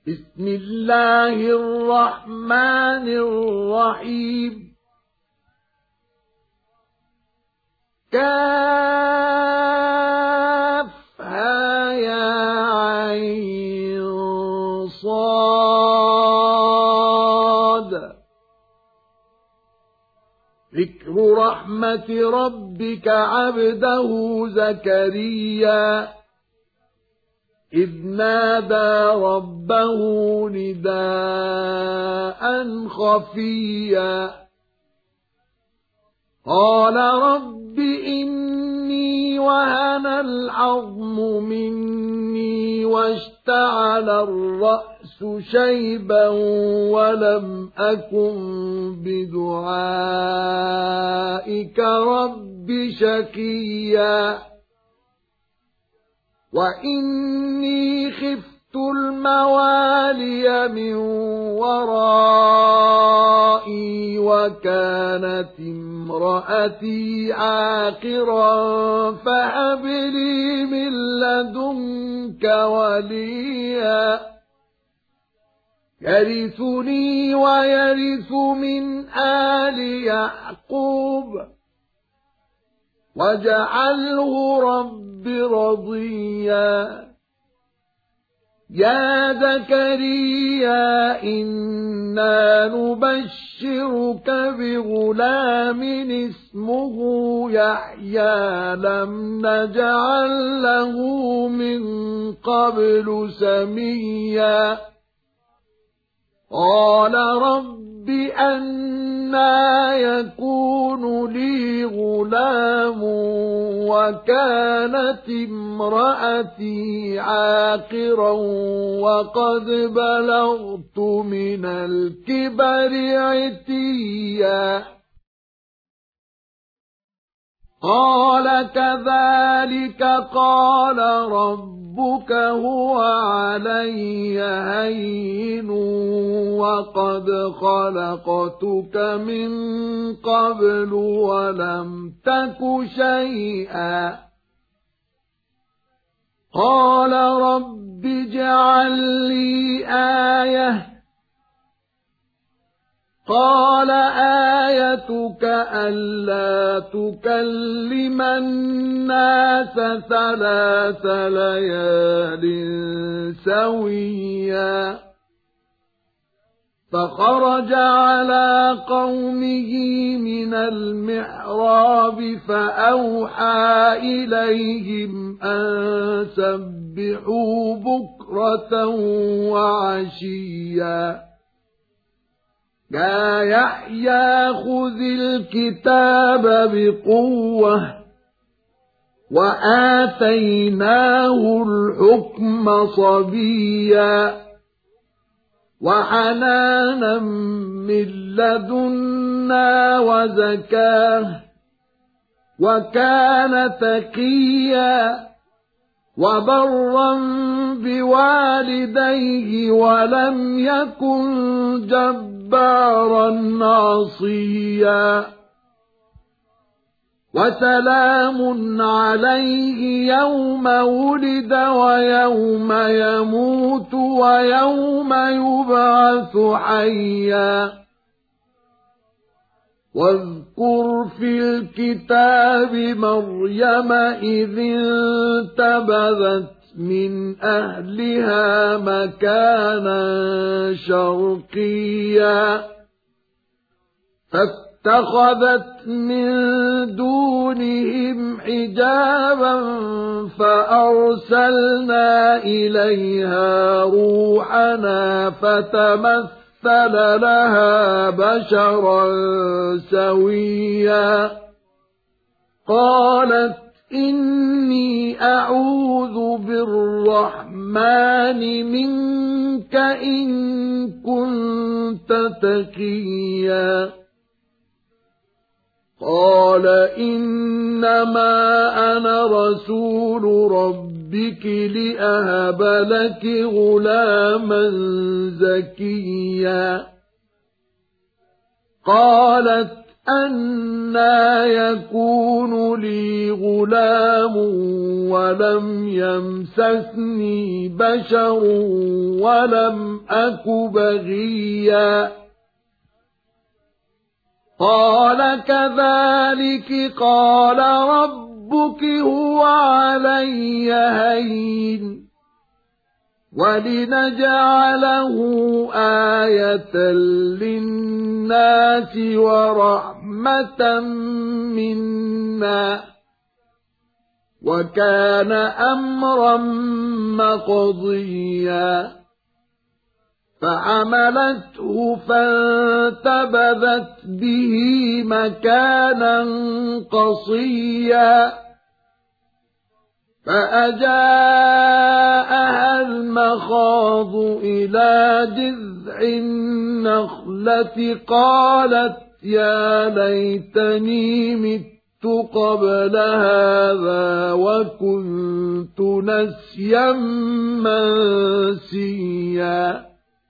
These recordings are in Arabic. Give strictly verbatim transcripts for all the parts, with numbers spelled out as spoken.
بسم الله الرحمن الرحيم كافها يا عين صاد ذكر رحمة ربك عبده زكريا إذ نادى ربه نداء خفيا قال رب إني وهن العظم مني واشتعل الرأس شيبا ولم أكن بدعائك رب شقيا وإني خفت الموالي من ورائي وكانت امرأتي عاقرا فهب لي من لدنك وليا يرثني ويرث من آل يعقوب واجعله رب رضيا يا زكريا إنا نبشرك بغلام اسمه يحيى لم نجعل له من قبل سميا قال رب أنى يكون لي غلام وكانت امرأتي عاقرا وقد بلغت من الكبر عتيا قال كذلك قال ربك هو علي هين وقد خلقتك من قبل ولم تك شيئا قال رب اجعل لي آية قال آيتك ألا تكلم الناس ثلاث ليال سويا فخرج على قومه من المحراب فأوحى إليهم أن سبحوا بكرة وعشيا يا يحيى خذ الكتاب بقوة وآتيناه الحكم صبيا وحنانا من لدنا وزكاه وكان تقيا وبرا بوالديه ولم يكن جبارا عصيا وسلام عليه يوم ولد ويوم يموت ويوم يبعث حيا واذكر في الكتاب مريم إذ انتبذت من أهلها مكانا شرقيا فاتخذت من دونهم حجابا فأرسلنا إليها روحنا فتمثل لها بشرا سويا قالت إني أعوذ بالرحمن منك إن كنت تقيا قال إنما أنا رسول ربك لأهب لك غلاما زكيا قالت أَنَّىٰ يَكُونُ لِي غُلَامٌ وَلَمْ يَمْسَسْنِي بَشَرٌ وَلَمْ أَكُ بَغِيًّا قَالَ كَذَٰلِكِ قَالَ رَبُّكِ هُوَ عَلَيَّ هَيِّنٌ وَلِنَجْعَلَهُ آيَةً لِلنَّاسِ وَرَحْمَةً مِنَّا وَكَانَ أَمْرًا مَّقْضِيًّا فَحَمَلَتْهُ فَانتَبَذَتْ بِهِ مَكَانًا قَصِيًّا فَأَجَاءَهَا الْمَخَاضُ إِلَى جِذْعِ النَّخْلَةِ قَالَتْ يَا لَيْتَنِي مِتُّ قَبْلَ هَٰذَا وَكُنتُ نَسْيًا مَّنسِيًّا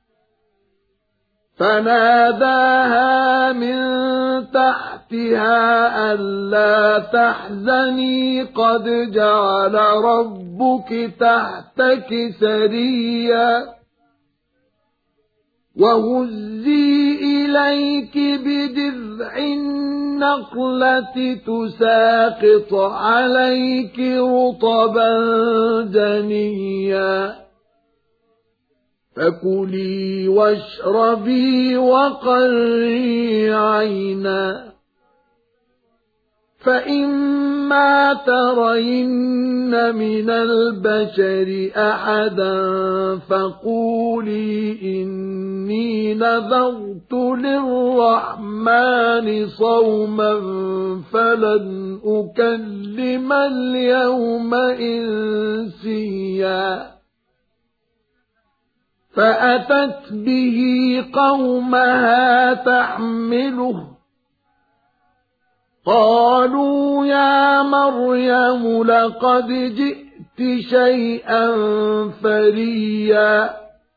فَنَادَاهَا مِن تَحْتِهَا أَلَّا تَحْزَنِي قَدْ جَعَلَ رَبُّكِ تَحْتَكِ سَرِيًّا وَهُزِّي إِلَيْكِ بِجِذْعِ النَّخْلَةِ تُسَاقِطْ عَلَيْكِ رُطَبًا جَنِيًّا فَكُلِي وَاشْرَبِي وَقَرِّي عَيْنًا فَإِمَّا تَرَيِنَّ مِنَ الْبَشَرِ أَحَدًا فَقُولِي إِنِّي نَذَرْتُ لِلرَّحْمَنِ صَوْمًا فَلَنْ أُكَلِّمَ الْيَوْمَ إِنسِيًّا فَأَتَتْ بِهِ قَوْمَهَا تَحْمِلُهُ قَالُوا يَا مَرْيَمُ لَقَدْ جِئْتِ شَيْئًا فَرِيًّا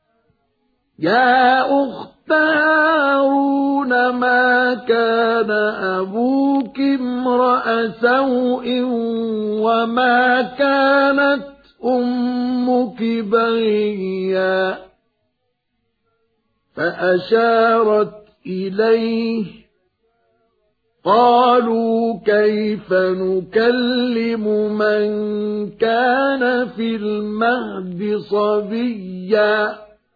يَا أُخْتَ هَارُونَ مَا كَانَ أَبُوكِ امْرَأَ سَوْءٍ وَمَا كَانَتْ أُمُّكِ بَغِيًّا فَأَشَارَتْ إِلَيْهِ قَالُوا كَيْفَ نُكَلِّمُ مَنْ كَانَ فِي الْمَهْدِ صَبِيًّا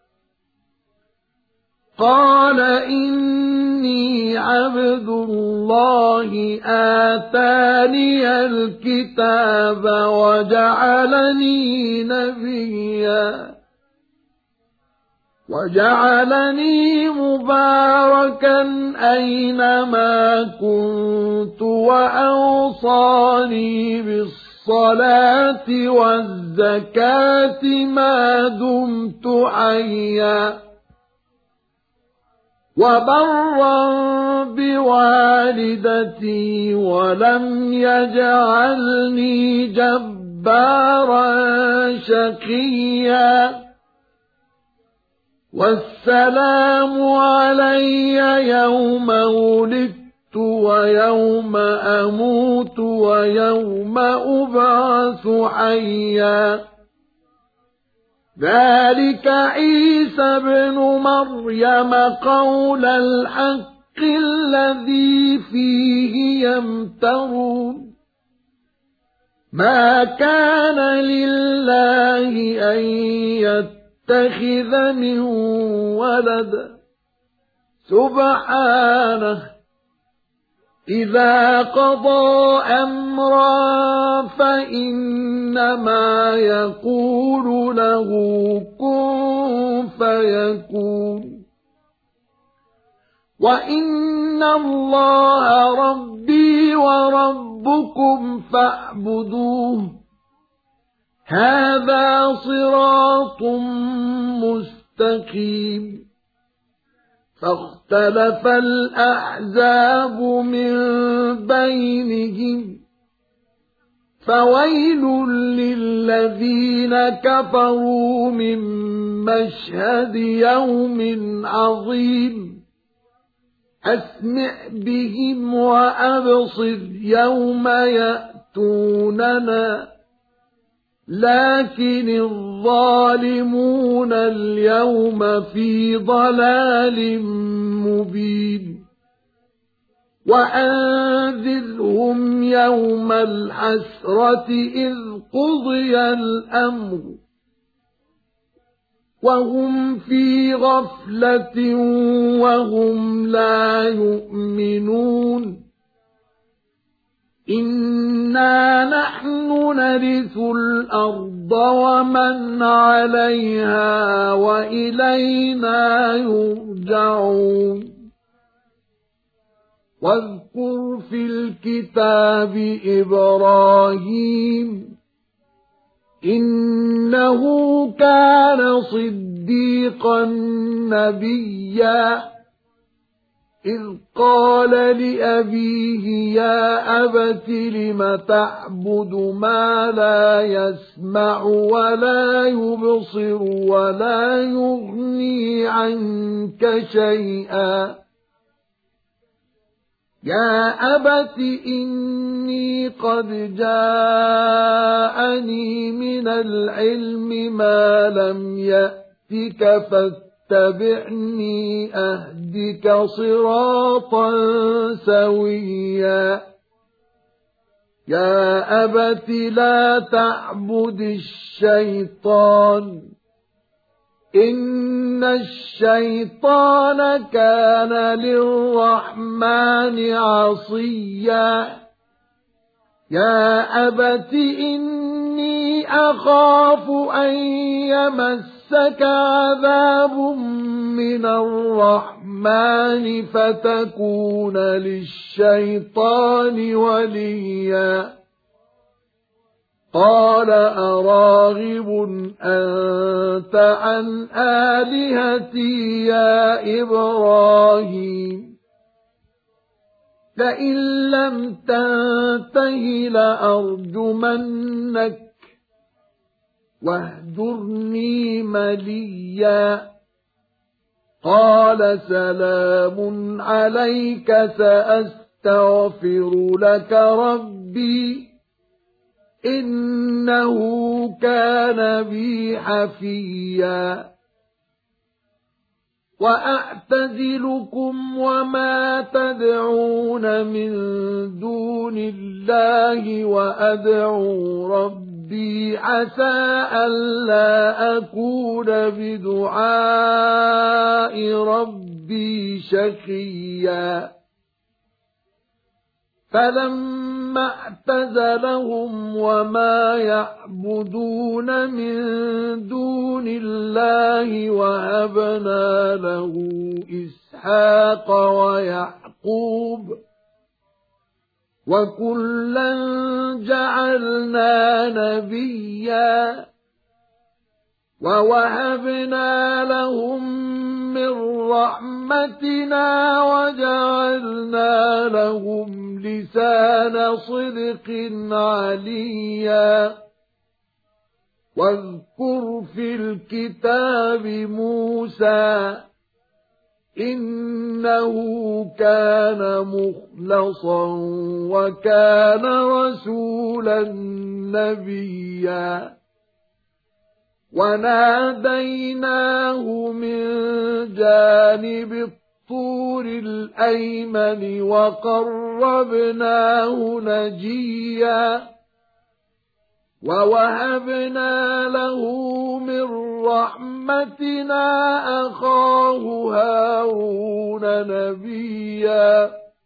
قَالَ إِنِّي عَبْدُ اللَّهِ آتَانِيَ الْكِتَابَ وَجَعَلَنِي نَبِيًّا وَجَعَلَنِي مُبَارَكًا أَيْنَمَا كُنتُ وَأَوْصَانِي بِالصَّلَاةِ وَالزَّكَاةِ مَا دُمْتُ حَيًّا وَبَرًّا بِوَالِدَتِي وَلَمْ يَجْعَلْنِي جَبَّارًا شَقِيًّا وَالسَّلَامُ عَلَيَّ يَوْمَ وُلِدتُّ وَيَوْمَ أَمُوتُ وَيَوْمَ أُبْعَثُ حَيًّا ذَلِكَ عِيسَى ابْنُ مَرْيَمَ قَوْلَ الْحَقِّ الَّذِي فِيهِ يَمْتَرُونَ مَا كَانَ لِلَّهِ أَن يَتَّخِذَ مِن وَلَدٍ سُبْحَانَهُ إِذَا قَضَى أَمْرًا فَإِنَّمَا يَقُولُ لَهُ كُن فَيَكُونُ وَإِنَّ اللَّهَ رَبِّي وَرَبُّكُمْ فَاعْبُدُوهُ هَذَا صِرَاطٌ مُسْتَقِيمٌ فَاخْتَلَفَ الْأَحْزَابُ مِنْ بَيْنِهِمْ فَوَيْلٌ لِلَّذِينَ كَفَرُوا مِنْ مَشْهَدِ يَوْمٍ عَظِيمٍ أسمع بهم وأبصر يوم يأتوننا لكن الظالمون اليوم في ضلال مبين وأنذرهم يوم الحسرة إذ قضي الأمر وهم في غفلة وهم لا يؤمنون إنا نحن نرث الأرض ومن عليها وإلينا يرجعون واذكر في الكتاب إبراهيم إنه كان صديقا نبيا إذ قال لأبيه يا أبت لم تعبد ما لا يسمع ولا يبصر ولا يغني عنك شيئا يا أبت إني قد جاءني من العلم ما لم يأتك فاتبعني أهدك صراطا سويا يا أبت لا تعبد الشيطان إن الشيطان كان للرحمن عصيا يا أبت إني أخاف أن يمسك عذاب من الرحمن فتكون للشيطان وليا قال أراغب أنت عن آلهتي يا إبراهيم لئن لم تنته لأرجمنك واهجرني مليا قال سلام عليك سأستغفر لك ربي إنه كان بي حفيا وأعتزلكم وما تدعون من دون الله وأدعو ربي عسى ألا أكون بدعاء ربي شقيا فلما اعتزلهم وما يعبدون من دون الله وهبنا له إسحاق ويعقوب وكلا جعلنا نبيا ووهبنا لهم من رحمتنا وجعلنا لهم لسان صدق عليا واذكر في الكتاب موسى إنه كان مخلصا وكان رسولا نبيا وناديناه من جانب الطور الأيمن وقربناه نجيا ووهبنا له من رحمتنا أخاه هارون نبيا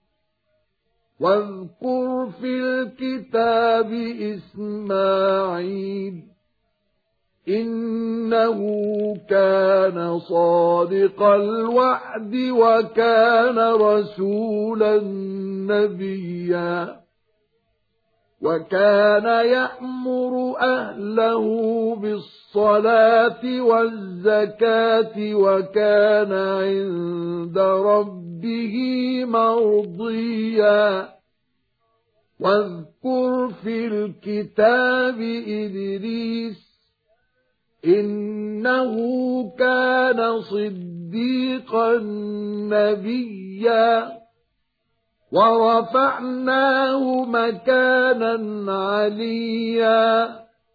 واذكر في الكتاب إسماعيل إنه كان صادق الوعد وكان رسولا نبيا وكان يأمر أهله بالصلاة والزكاة وكان عند ربه مرضيا واذكر في الكتاب إدريس إنه كان صديقا صديقا نبيا ورفعناه مكانا عليا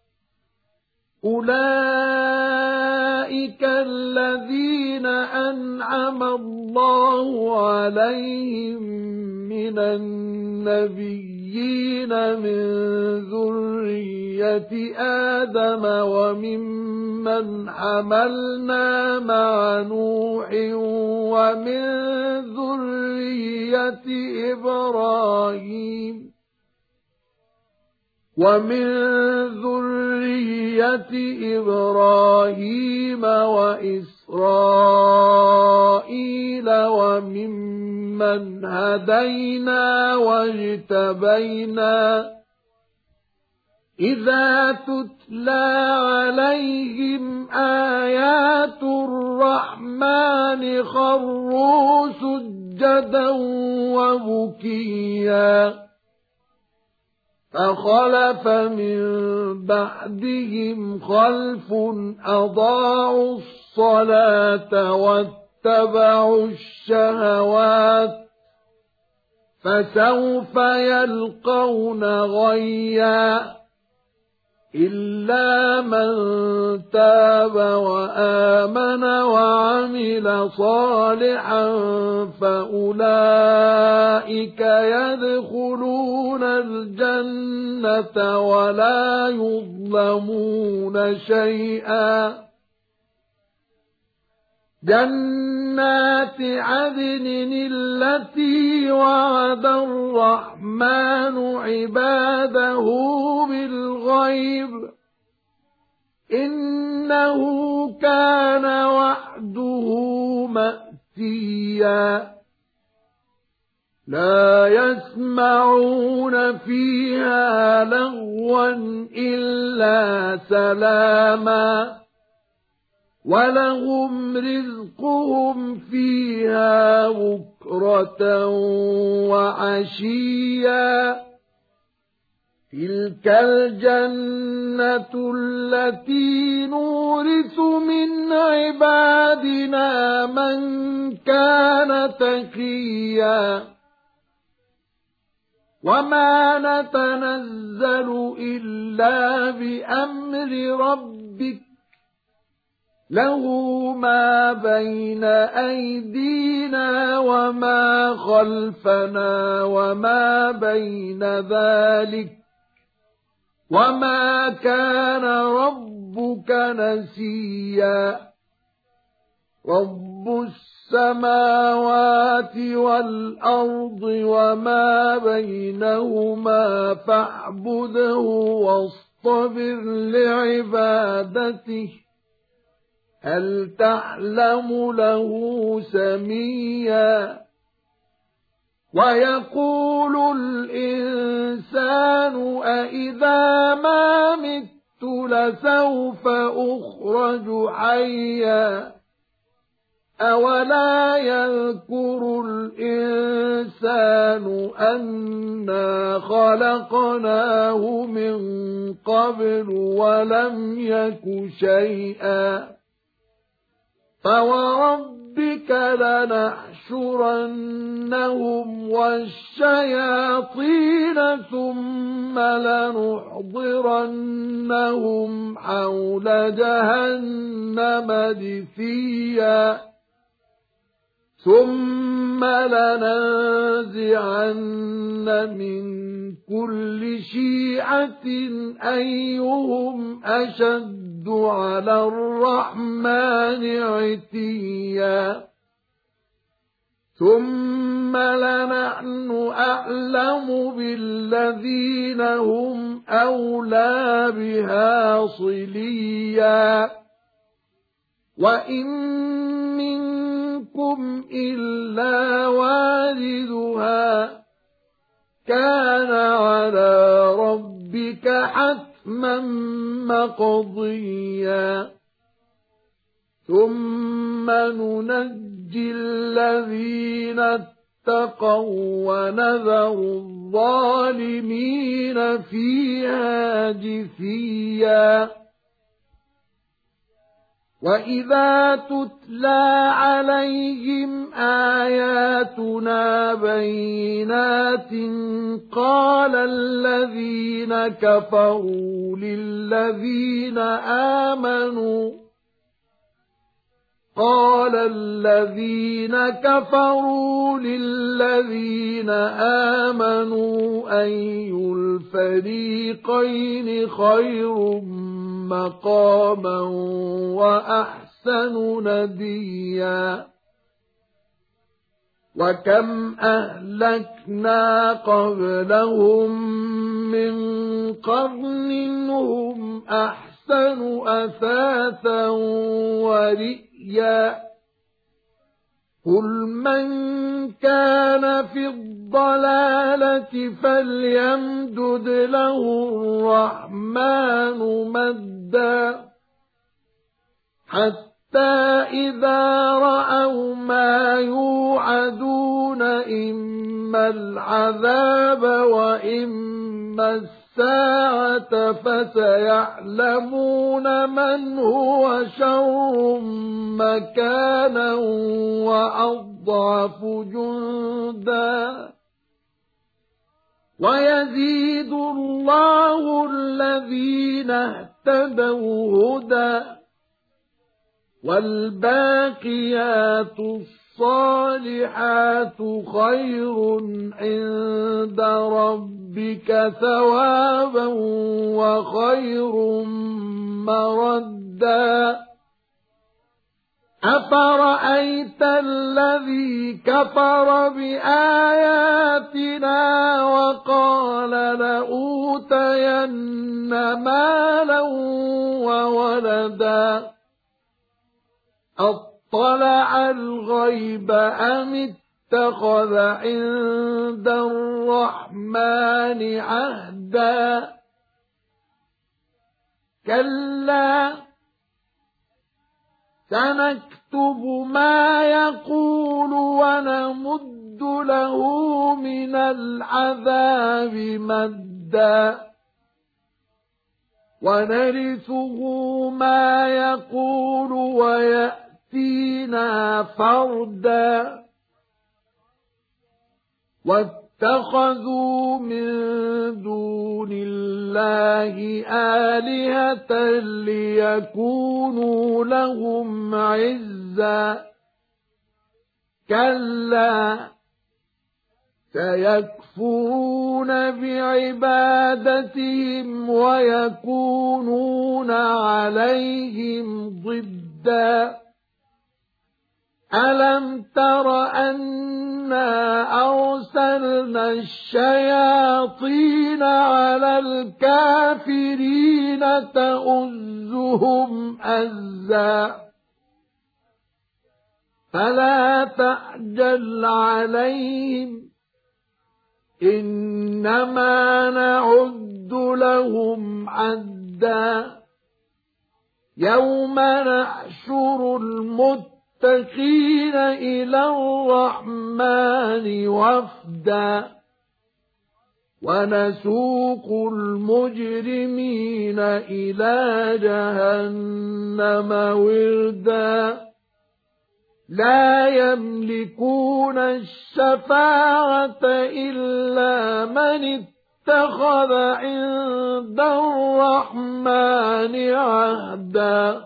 أولئك الذين أنعم الله عليهم من النبيين من ذرية آدم وممن حملنا مع نوح ومن ذرية إبراهيم ومن ذرية إبراهيم وإسرائيل وممن هدينا واجتبينا إذا تتلى عليهم آيات الرحمن خروا سجدا وبكيا فخلف من بعدهم خلف أضاعوا الصلاة واتبعوا الشهوات فسوف يلقون غيا إلا من تاب وآمن وعمل صالحا فأولئك يدخلون الجنة ولا يظلمون شيئا جنات عدن التي وعد الرحمن عباده بالغيب إنه كان وعده مأتيا لا يسمعون فيها لغوا إلا سلاما ولهم رزقهم فيها بكرة وعشيا تلك الجنة التي نورث من عبادنا من كان تقيا وما نتنزل إلا بأمر ربك له ما بين أيدينا وما خلفنا وما بين ذلك وما كان ربك نسيا رب السماوات والأرض وما بينهما فاعبده واصطبر لعبادته هل تعلم له سميا ويقول الإنسان أإذا ما مت لسوف أخرج حيا أولا يذكر الإنسان أنا خلقناه من قبل ولم يك شيئا فوربك لنحشرنهم والشياطين ثم لنحضرنهم حول جهنم جثيا ثم لننزعن من كل شيعة أيهم أشد على الرحمن عتيا ثم لنحن أعلم بالذين هم أولى بها صليا وإن منكم إلا واردها كان على ربك حتما مقضيا ثم ننجي الذين اتقوا ونذر الظالمين فيها جثيا وَإِذَا تُتْلَى عَلَيْهِمْ آيَاتُنَا بَيِّنَاتٍ قَالَ الَّذِينَ كَفَرُوا لِلَّذِينَ آمَنُوا قَالَ الَّذِينَ كَفَرُوا لِلَّذِينَ آمَنُوا أَيُّ الْفَرِيقَيْنِ خَيْرٌ مَقَامًا وَأَحْسَنُ نَدِيًّا وَكَمْ أَهْلَكْنَا قَبْلَهُمْ مِنْ قَرْنٍ هُمْ أَحْسَنُ أَثَاثًا وَرِئْيًا قُلْ مَنْ كَانَ فِي الضَّلَالَةِ فَلْيَمْدُدْ لَهُ الرَّحْمَنُ مَدًّا حَتَّى إِذَا رَأَوْا مَا يُوعَدُونَ إِمَّا الْعَذَابَ وَإِمَّا السَّاعَةَ فَسَيَعْلَمُونَ مَنْ هُوَ شَرٌّ مَكَانًا وَأَضْعَفُ جُندًا وَيَزِيدُ اللَّهُ الَّذِينَ اهْتَدَوْا هُدًى وَالْبَاقِيَاتُ الصَّالِحَاتُ خَيْرٌ عِندَ رَبِّكَ ثَوَابًا وَخَيْرٌ مَّرَدًّا أَفَرَأَيْتَ الَّذِي كَفَرَ بِآيَاتِنَا وَقَالَ لَأُوتَيَنَّ مَالًا وَوَلَدًا أَطَّلَعَ الْغَيْبَ أَمِ اتَّخَذَ عِندَ الرَّحْمَنِ عَهْدًا كَلَّا سَنَكْتُبُ مَا يَقُولُ وَنَمُدُّ لَهُ مِنَ الْعَذَابِ مَدًّا وَنَرِثُهُ مَا يَقُولُ وَيَأْتِينَا فَرْدًا وَاتَّخَذُوا مِن دُونِ اللَّهِ آلِهَةً لِيَكُونُوا لَهُمْ عِزًّا كَلَّا سَيَكْفُرُونَ بِعِبَادَتِهِمْ وَيَكُونُونَ عَلَيْهِمْ ضِدًّا أَلَمْ تَرَ أَنَّا أَرْسَلْنَا الشَّيَاطِينَ عَلَى الْكَافِرِينَ تَؤُزُّهُمْ أَزًّا فَلَا تَعْجَلْ عَلَيْهِمْ إِنَّمَا نَعُدُّ لَهُمْ عَدًّا يَوْمَ نَحْشُرُ الْمُتَّقِينَ إِلَى الرَّحْمَنِ وَفْدًا وَنَسُوقُ الْمُجْرِمِينَ إِلَى جَهَنَّمَ وِرْدًا لَا يَمْلِكُونَ الشَّفَاعَةَ إِلَّا مَنِ اتَّخَذَ عِندَ الرَّحْمَنِ عَهْدًا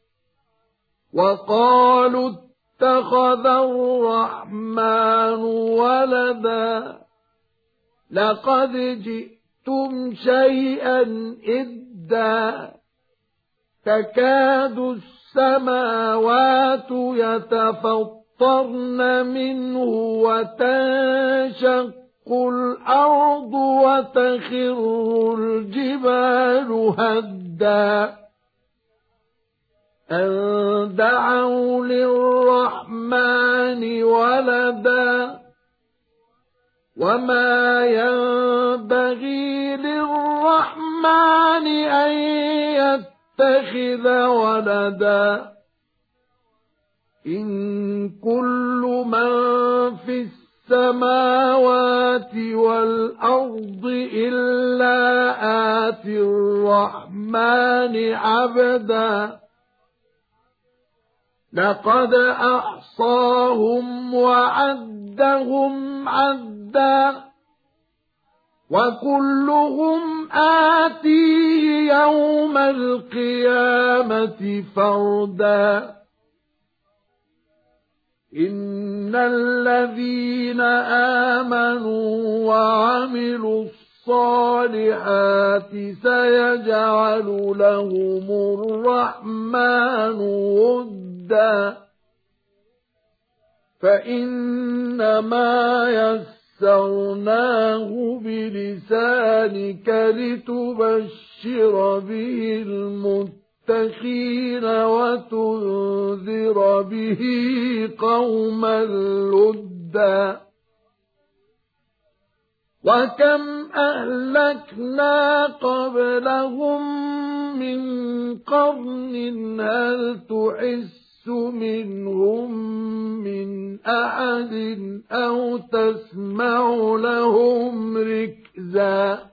وَقَالُوا اتَّخَذَ الرَّحْمَنُ وَلَدًا لَقَدْ جِئْتُمْ شَيْئًا إِدًّا تَكَادُ السَّمَاوَاتُ يَتَفَطَّرْنَ مِنْهُ وَتَنشَقُّ الْأَرْضُ وَتَخِرُّ الْجِبَالُ هَدًّا أَن دَعَوْا لِلرَّحْمَنِ وَلَدًا وَمَا يَنبَغِي لِلرَّحْمَنِ أَن يَتَّخِذَ وَلَدًا إِن كُلُّ مَن فِي السَّمَاوَاتِ وَالْأَرْضِ إِلَّا آتِي الرَّحْمَنِ عَبْدًا لقد أحصاهم وعدهم عدا وكلهم آتيه يوم القيامة فردا إن الذين آمنوا وعملوا الصالحات سيجعل لهم الرحمن ودا فإنما يسرناه بلسانك لتبشر به المتقين وتنذر به قوما لدا وكم أهلكنا قبلهم من قرن هل تحس منهم من أحد أو تسمع لهم ركزا